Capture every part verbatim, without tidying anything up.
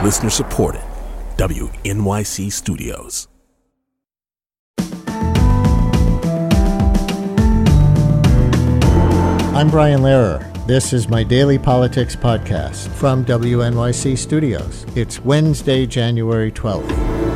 Listener supported. W N Y C Studios. I'm Brian Lehrer. This is my daily politics podcast from W N Y C Studios. It's Wednesday, January twelfth.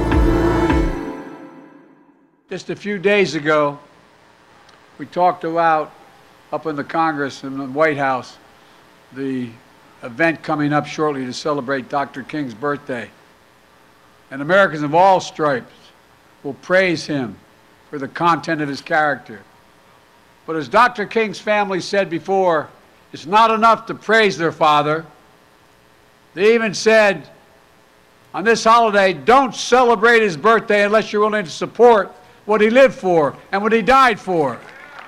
Just a few days ago, we talked about, up in the Congress and the White House, the event coming up shortly to celebrate Doctor King's birthday. And Americans of all stripes will praise him for the content of his character. But as Doctor King's family said before, it's not enough to praise their father. They even said, on this holiday, don't celebrate his birthday unless you're willing to support what he lived for and what he died for.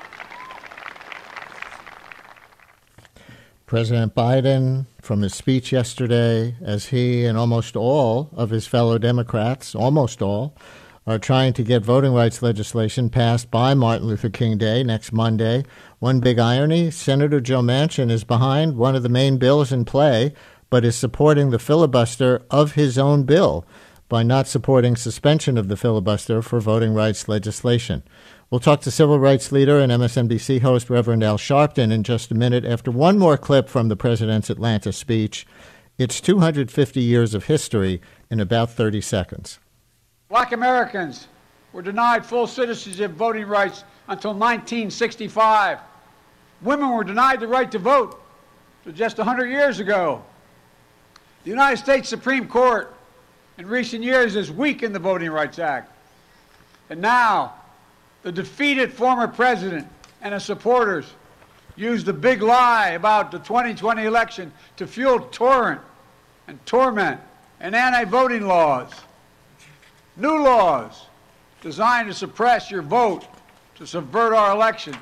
President Biden, from his speech yesterday, as he and almost all of his fellow Democrats, almost all, are trying to get voting rights legislation passed by Martin Luther King Day next Monday. One big irony, Senator Joe Manchin is behind one of the main bills in play, but is supporting the filibuster of his own bill by not supporting suspension of the filibuster for voting rights legislation. We'll talk to civil rights leader and M S N B C host Reverend Al Sharpton in just a minute after one more clip from the president's Atlanta speech. It's two hundred fifty years of history in about thirty seconds. Black Americans were denied full citizenship voting rights until nineteen sixty-five. Women were denied the right to vote until just one hundred years ago. The United States Supreme Court in recent years has weakened the Voting Rights Act. And now, the defeated former president and his supporters used the big lie about the twenty twenty election to fuel torrent and torment and anti-voting laws. New laws designed to suppress your vote, to subvert our elections.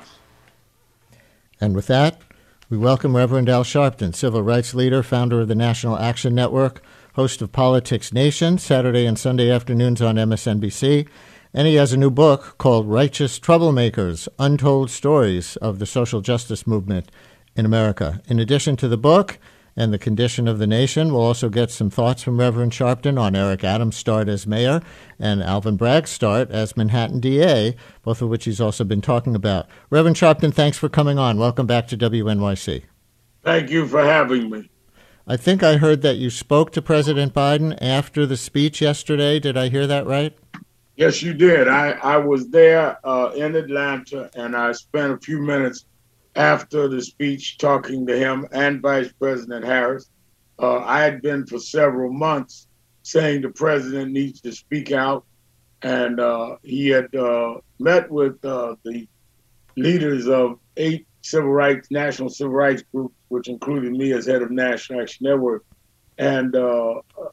And with that, we welcome Reverend Al Sharpton, civil rights leader, founder of the National Action Network, host of Politics Nation, Saturday and Sunday afternoons on M S N B C. And he has a new book called Righteous Troublemakers, Untold Stories of the Social Justice Movement in America. In addition to the book and the condition of the nation, we'll also get some thoughts from Reverend Sharpton on Eric Adams' start as mayor and Alvin Bragg's start as Manhattan D A, both of which he's also been talking about. Reverend Sharpton, thanks for coming on. Welcome back to W N Y C. Thank you for having me. I think I heard that you spoke to President Biden after the speech yesterday. Did I hear that right? Yes, you did. I, I was there uh, in Atlanta, and I spent a few minutes after the speech talking to him and Vice President Harris. Uh, I had been for several months saying the president needs to speak out, and uh, he had uh, met with uh, the leaders of eight civil rights, national civil rights groups, which included me as head of National Action Network, and uh,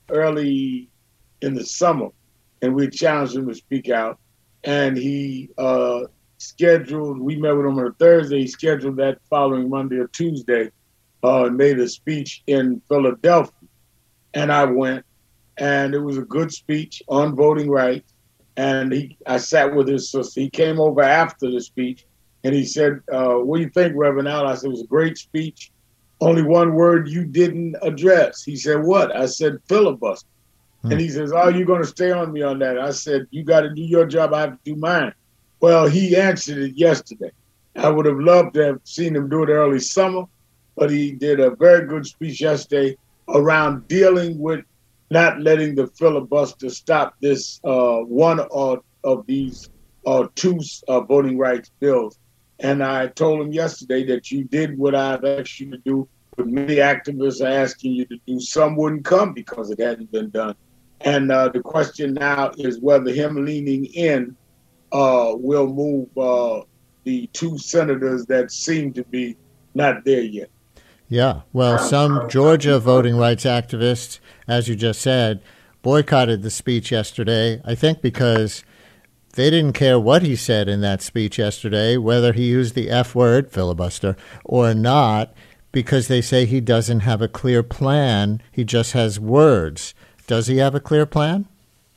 early in the summer. And we challenged him to speak out. And he uh, scheduled, we met with him on a Thursday, he scheduled that following Monday or Tuesday, uh, and made a speech in Philadelphia. And I went, and it was a good speech on voting rights. And he, I sat with his sister. He came over after the speech, and he said, uh, what do you think, Reverend Al? I said, it was a great speech. Only one word you didn't address. He said, what? I said, filibuster. And he says, oh, you're going to stay on me on that. I said, you got to do your job. I have to do mine. Well, he answered it yesterday. I would have loved to have seen him do it early summer, but he did a very good speech yesterday around dealing with not letting the filibuster stop this uh, one of, of these uh, two uh, voting rights bills. And I told him yesterday that you did what I've asked you to do. But many activists are asking you to do. Some wouldn't come because it hadn't been done. And uh, the question now is whether him leaning in uh, will move uh, the two senators that seem to be not there yet. Yeah, well, some Georgia voting rights activists, as you just said, boycotted the speech yesterday, I think because they didn't care what he said in that speech yesterday, whether he used the F word, filibuster, or not, because they say he doesn't have a clear plan. He just has words. Does he have a clear plan?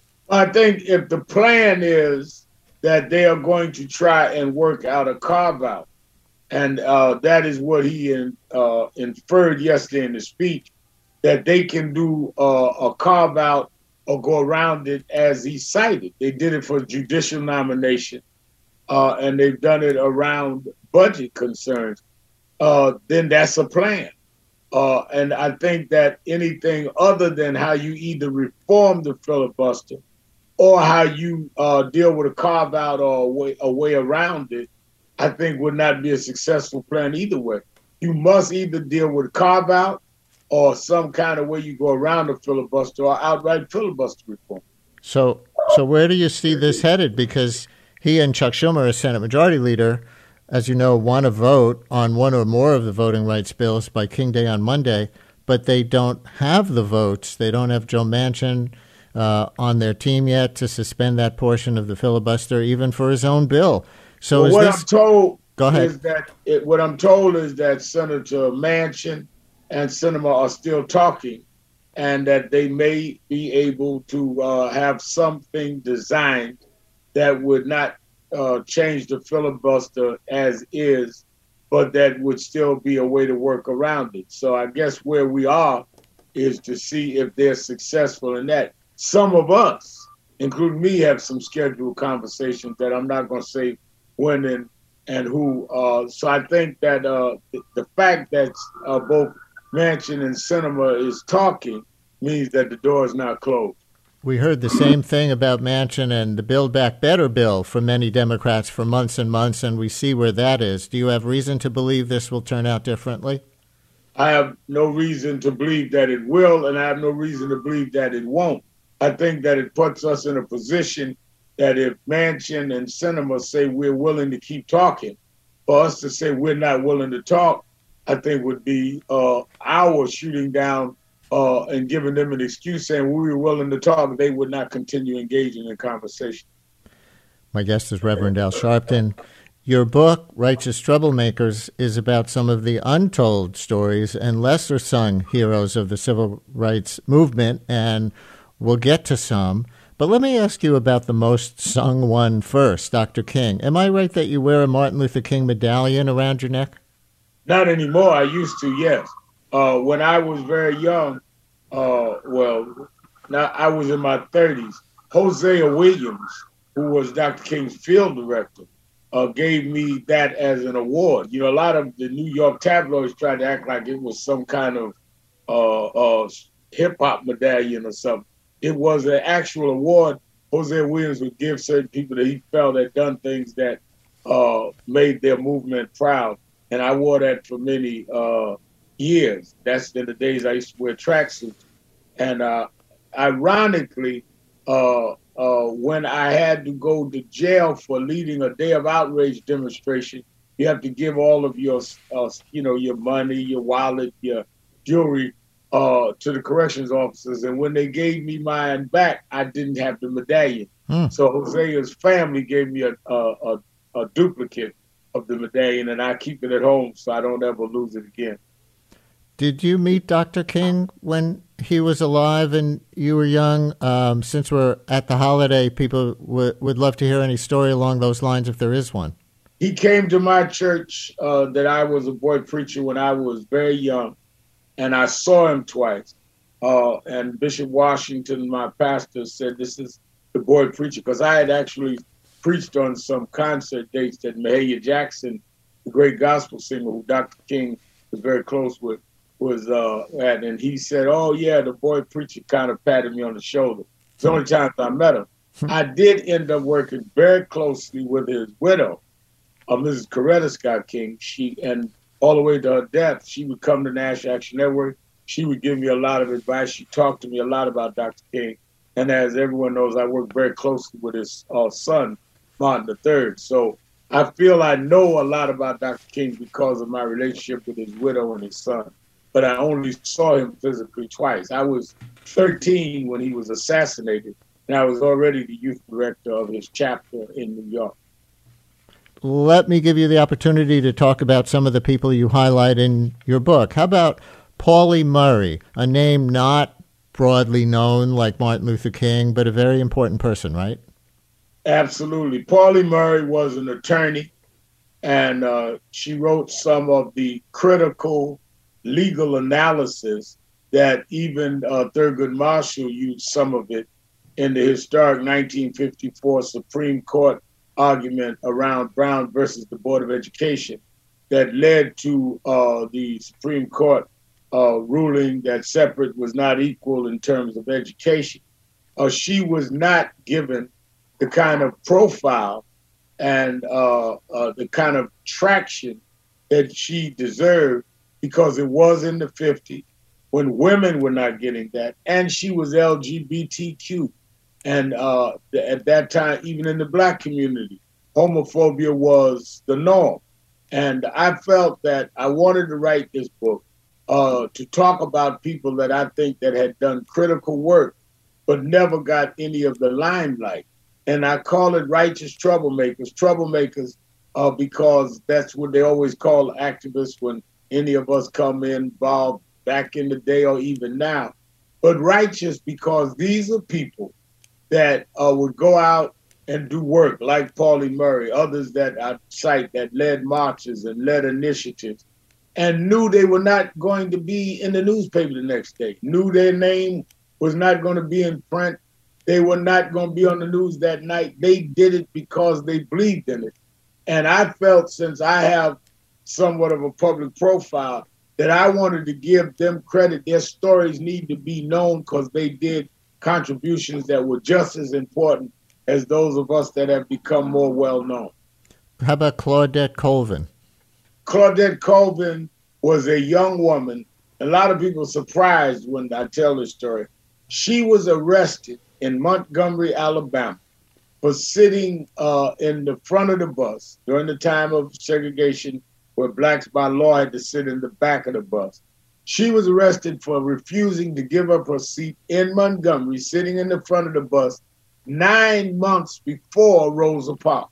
I think if the plan is that they are going to try and work out a carve-out, and uh, that is what he in, uh, inferred yesterday in the speech, that they can do uh, a carve out or go around it as he cited. They did it for judicial nomination, uh, and they've done it around budget concerns. Uh, then that's a plan. Uh, and I think that anything other than how you either reform the filibuster or how you uh, deal with a carve out or a way, a way around it, I think would not be a successful plan either way. You must either deal with a carve out or some kind of way you go around the filibuster or outright filibuster reform. So, so where do you see this headed? Because he and Chuck Schumer, as Senate Majority Leader, as you know, want to vote on one or more of the voting rights bills by King Day on Monday, but they don't have the votes. They don't have Joe Manchin uh, on their team yet to suspend that portion of the filibuster, even for his own bill. So well, is what this... I'm told Go ahead. is that it, what I'm told is that Senator Manchin and Sinema are still talking, and that they may be able to uh, have something designed that would not uh, change the filibuster as is, but that would still be a way to work around it. So I guess where we are is to see if they're successful in that. Some of us, including me, have some scheduled conversations that I'm not going to say when and, and who. Uh, so I think that uh, the, the fact that uh, both Manchin and Sinema is talking means that the door is not closed. We heard the same thing about Manchin and the Build Back Better bill from many Democrats for months and months, and we see where that is. Do you have reason to believe this will turn out differently? I have no reason to believe that it will, and I have no reason to believe that it won't. I think that it puts us in a position that if Manchin and Sinema say we're willing to keep talking, for us to say we're not willing to talk, I think would be uh, our shooting down uh, and giving them an excuse saying we were willing to talk, they would not continue engaging in conversation. My guest is Reverend Al Sharpton. Your book, Righteous Troublemakers, is about some of the untold stories and lesser-sung heroes of the civil rights movement, and we'll get to some. But let me ask you about the most sung one first, Doctor King. Am I right that you wear a Martin Luther King medallion around your neck? Not anymore. I used to, yes. Uh, when I was very young, uh, well, now I was in my thirties, Hosea Williams, who was Doctor King's field director, uh, gave me that as an award. You know, a lot of the New York tabloids tried to act like it was some kind of uh, uh, hip-hop medallion or something. It was an actual award Hosea Williams would give certain people that he felt had done things that uh, made their movement proud. And I wore that for many uh, years. That's in the days I used to wear tracksuits. And uh, ironically, uh, uh, when I had to go to jail for leading a Day of Outrage demonstration, you have to give all of your, uh, you know, your money, your wallet, your jewelry uh, to the corrections officers. And when they gave me mine back, I didn't have the medallion. Mm. So Hosea's family gave me a, a, a, a duplicate of the medallion, and I keep it at home so I don't ever lose it again. Did you meet Doctor King when he was alive and you were young? Um, since we're at the holiday, people w- would love to hear any story along those lines if there is one. He came to my church uh, that I was a boy preacher when I was very young, and I saw him twice. Uh, and Bishop Washington, my pastor, said, "This is the boy preacher," because I had actually preached on some concert dates that Mahalia Jackson, the great gospel singer who Doctor King was very close with, was uh, at. And he said, "Oh, yeah, the boy preacher kind of patted me on the shoulder." It's the only time I met him. I did end up working very closely with his widow, uh, Missus Coretta Scott King. She, and all the way to her death, she would come to National Action Network. She would give me a lot of advice. She talked to me a lot about Doctor King. And as everyone knows, I worked very closely with his uh, son, Martin the Third. So I feel I know a lot about Doctor King because of my relationship with his widow and his son. But I only saw him physically twice. I was thirteen when he was assassinated, and I was already the youth director of his chapter in New York. Let me give you the opportunity to talk about some of the people you highlight in your book. How about Pauli Murray, a name not broadly known like Martin Luther King, but a very important person, right? Absolutely. Pauli Murray was an attorney, and uh, she wrote some of the critical legal analysis that even uh, Thurgood Marshall used some of it in the historic nineteen fifty-four Supreme Court argument around Brown versus the Board of Education that led to uh, the Supreme Court uh, ruling that separate was not equal in terms of education. Uh, she was not given the kind of profile and uh, uh, the kind of traction that she deserved, because it was in the fifties when women were not getting that, and she was L G B T Q. And uh, at that time, even in the Black community, homophobia was the norm. And I felt that I wanted to write this book uh, to talk about people that I think that had done critical work, but never got any of the limelight. And I call it righteous troublemakers, troublemakers, uh, because that's what they always call activists when any of us come involved back in the day or even now. But righteous because these are people that uh, would go out and do work like Pauli Murray, others that I cite that led marches and led initiatives and knew they were not going to be in the newspaper the next day, knew their name was not going to be in print. They were not going to be on the news that night. They did it because they believed in it. And I felt, since I have somewhat of a public profile, that I wanted to give them credit. Their stories need to be known because they did contributions that were just as important as those of us that have become more well-known. How about Claudette Colvin? Claudette Colvin was a young woman. A lot of people are surprised when I tell this story. She was arrested in Montgomery, Alabama, for sitting uh, in the front of the bus during the time of segregation, where blacks by law had to sit in the back of the bus. She was arrested for refusing to give up her seat in Montgomery, sitting in the front of the bus, nine months before Rosa Parks.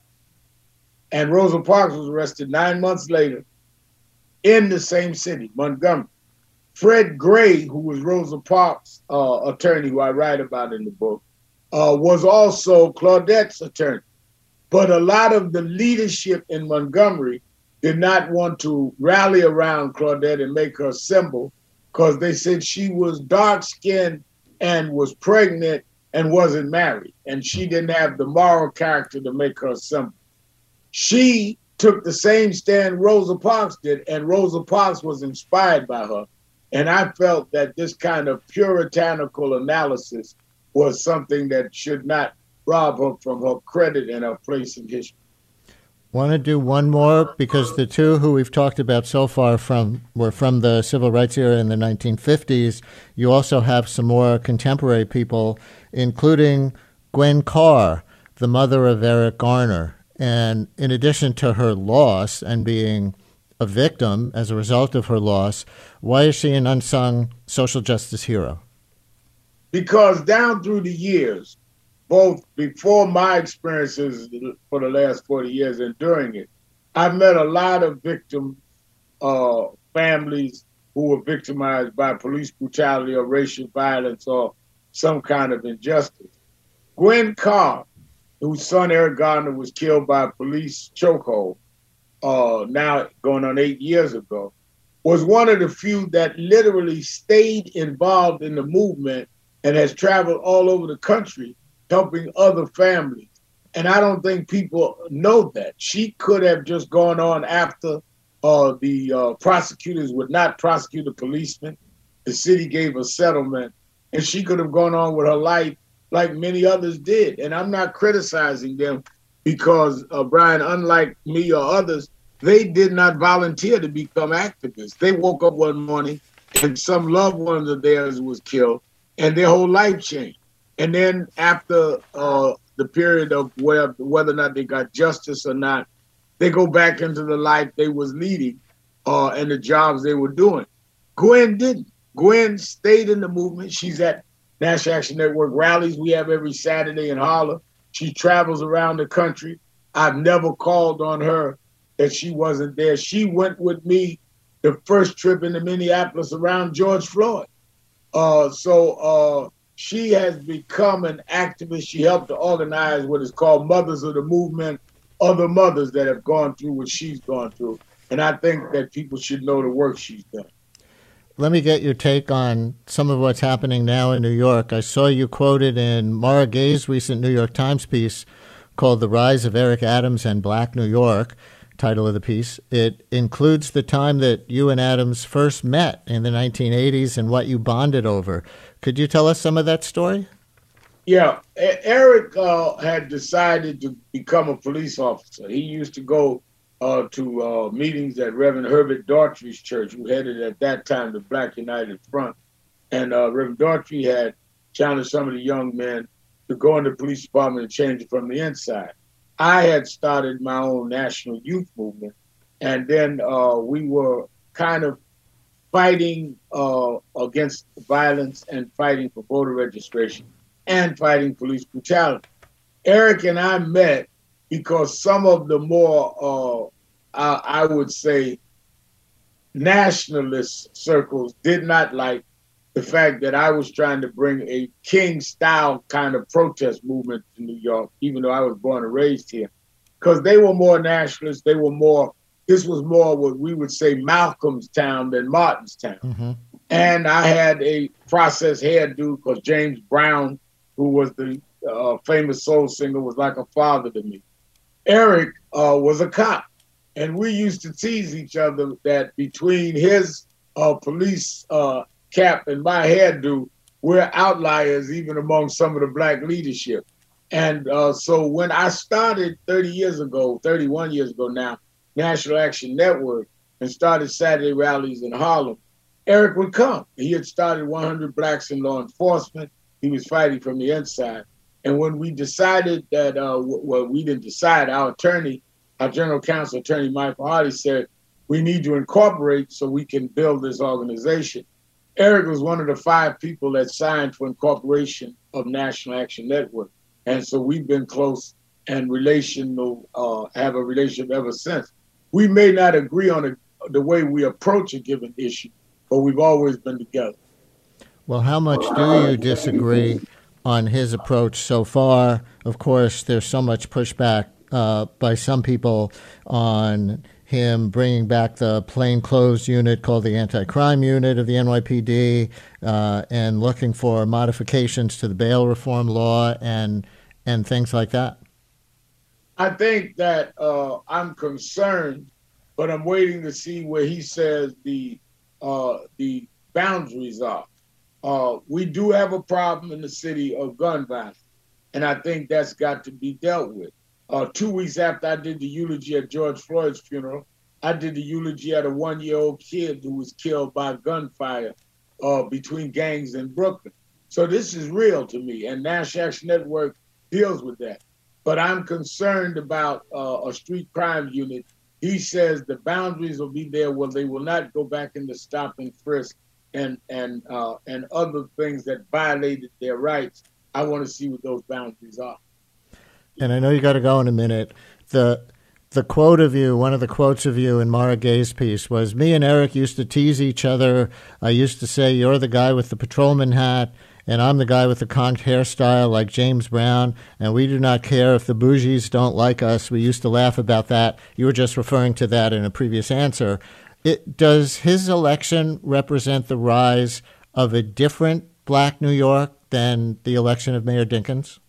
And Rosa Parks was arrested nine months later in the same city, Montgomery. Fred Gray, who was Rosa Parks' uh, attorney, who I write about in the book, uh, was also Claudette's attorney. But a lot of the leadership in Montgomery did not want to rally around Claudette and make her a symbol, because they said she was dark-skinned and was pregnant and wasn't married, and she didn't have the moral character to make her a symbol. She took the same stand Rosa Parks did, and Rosa Parks was inspired by her. And I felt that this kind of puritanical analysis was something that should not rob her from her credit and her place in history. Want to do one more, because the two who we've talked about so far from were from the civil rights era in the nineteen fifties. You also have some more contemporary people, including Gwen Carr, the mother of Eric Garner. And in addition to her loss and being a victim as a result of her loss, why is she an unsung social justice hero? Because down through the years, both before my experiences for the last forty years and during it, I've met a lot of victim uh, families who were victimized by police brutality or racial violence or some kind of injustice. Gwen Carr, whose son Eric Garner was killed by a police chokehold, uh, now going on eight years ago, was one of the few that literally stayed involved in the movement and has traveled all over the country helping other families. And I don't think people know that. She could have just gone on after uh, the uh, prosecutors would not prosecute a policeman. The city gave a settlement, and she could have gone on with her life like many others did. And I'm not criticizing them because, uh, Brian, unlike me or others, they did not volunteer to become activists. They woke up one morning and some loved one of theirs was killed and their whole life changed. And then after uh, the period of where, whether or not they got justice or not, they go back into the life they was leading uh, and the jobs they were doing. Gwen didn't. Gwen stayed in the movement. She's at National Action Network rallies we have every Saturday in Harlem. She travels around the country. I've never called on her that she wasn't there. She went with me the first trip into Minneapolis around George Floyd. Uh, so uh, she has become an activist. She helped to organize what is called Mothers of the Movement, other mothers that have gone through what she's gone through. And I think that people should know the work she's done. let me get your take on some of what's happening now in New York. I saw you quoted in Mara Gay's recent New York Times piece called The Rise of Eric Adams and Black New York, title of the piece. It includes the time that you and Adams first met in the nineteen eighties and what you bonded over. Could you tell us some of that story? Yeah, Eric uh, had decided to become a police officer. He used to go uh, to uh, meetings at Reverend Herbert Daughtry's church, who headed at that time the Black United Front. And uh, Reverend Daughtry had challenged some of the young men to go in the police department and change it from the inside. I had started my own national youth movement, and then uh, we were kind of fighting uh, against violence and fighting for voter registration and fighting police brutality. Eric and I met because some of the more, uh, I, I would say, nationalist circles did not like the fact that I was trying to bring a King-style kind of protest movement to New York, even though I was born and raised here, because they were more nationalists. They were more, this was more what we would say Malcolm's town than Martin's town. Mm-hmm. And I had a processed hairdo because James Brown, who was the uh, famous soul singer, was like a father to me. Eric uh, was a cop, and we used to tease each other that between his uh, police uh, cap and my hairdo, we're outliers even among some of the black leadership. And uh, so when I started thirty years ago, thirty-one years ago now, National Action Network, and started Saturday rallies in Harlem, Eric would come. He had started one hundred Blacks in Law Enforcement. He was fighting from the inside. And when we decided that, uh, well, we didn't decide, our attorney, our general counsel, attorney Michael Hardy, said, we need to incorporate so we can build this organization. Eric was one of the five people that signed for incorporation of National Action Network. And so we've been close and relational, uh, have a relationship ever since. We may not agree on a, the way we approach a given issue, but we've always been together. Well, how much do you disagree on his approach so far? Of course, there's so much pushback uh, by some people on him bringing back the plainclothes unit called the anti-crime unit of the N Y P D uh, and looking for modifications to the bail reform law and and things like that. I think that uh, I'm concerned, but I'm waiting to see where he says the uh, the boundaries are. Uh, we do have a problem in the city of gun violence, and I think that's got to be dealt with. Uh, two weeks after I did the eulogy at George Floyd's funeral, I did the eulogy at a one-year-old kid who was killed by gunfire uh, between gangs in Brooklyn. So this is real to me, and National Action Network deals with that. But I'm concerned about uh, a street crime unit. He says the boundaries will be there where they will not go back into stop and frisk and and uh, and other things that violated their rights. I want to see what those boundaries are. And I know you got to go in a minute. The the quote of you, one of the quotes of you in Mara Gay's piece was, me and Eric used to tease each other. I used to say, you're the guy with the patrolman hat, and I'm the guy with the conked hairstyle like James Brown, and we do not care if the bougies don't like us. We used to laugh about that. You were just referring to that in a previous answer. It, does his election represent the rise of a different black New York than the election of Mayor Dinkins?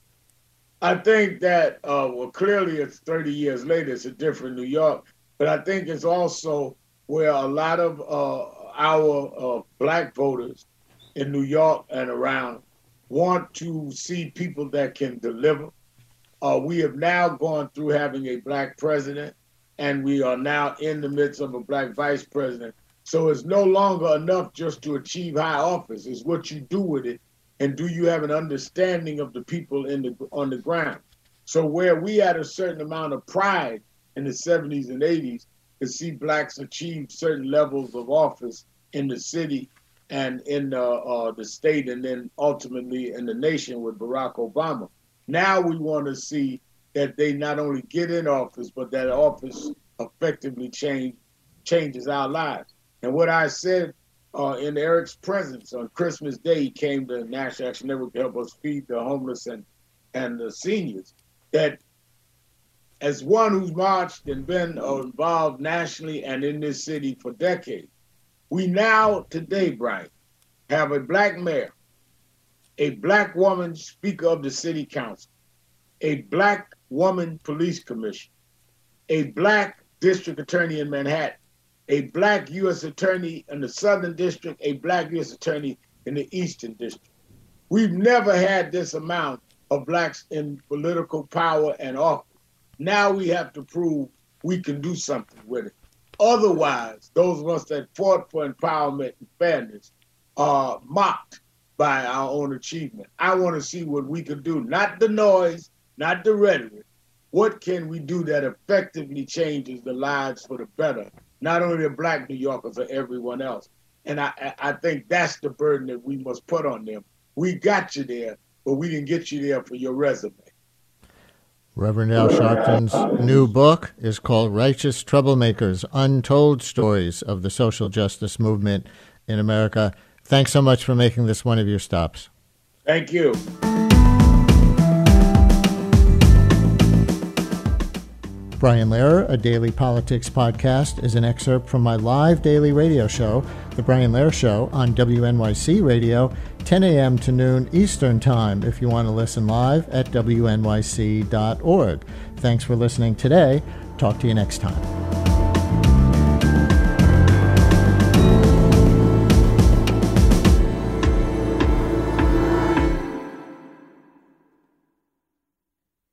I think that, uh, well, clearly it's thirty years later, it's a different New York, but I think it's also where a lot of uh, our uh, black voters in New York and around want to see people that can deliver. Uh, we have now gone through having a black president, and we are now in the midst of a black vice president. So it's no longer enough just to achieve high office. It's what you do with it, and do you have an understanding of the people in the on the ground? So where we had a certain amount of pride in the seventies and eighties to see blacks achieve certain levels of office in the city and in uh, uh, the state, and then ultimately in the nation with Barack Obama. Now we want to see that they not only get in office, but that office effectively change, changes our lives. And what I said uh, in Eric's presence on Christmas Day, he came to National Action Network to help us feed the homeless and, and the seniors, that as one who's marched and been uh, involved nationally and in this city for decades, We now, today, Brian, have a black mayor, a black woman speaker of the city council, a black woman police commissioner, a black district attorney in Manhattan, a black U S attorney in the Southern District, a black U S attorney in the Eastern District. We've never had this amount of blacks in political power and office. Now we have to prove we can do something with it. Otherwise, those of us that fought for empowerment and fairness are mocked by our own achievement. I want to see what we can do, not the noise, not the rhetoric. What can we do that effectively changes the lives for the better, not only the black New Yorkers, but everyone else? And I, I think that's the burden that we must put on them. We got you there, but we didn't get you there for your resume. Reverend Al Sharpton's new book is called Righteous Troublemakers, Untold Stories of the Social Justice Movement in America. Thanks so much for making this one of your stops. Thank you. Brian Lehrer, a daily politics podcast, is an excerpt from my live daily radio show, The Brian Lehrer Show, on W N Y C Radio, ten a.m. to noon Eastern Time, if you want to listen live at W N Y C dot org. Thanks for listening today. Talk to you next time.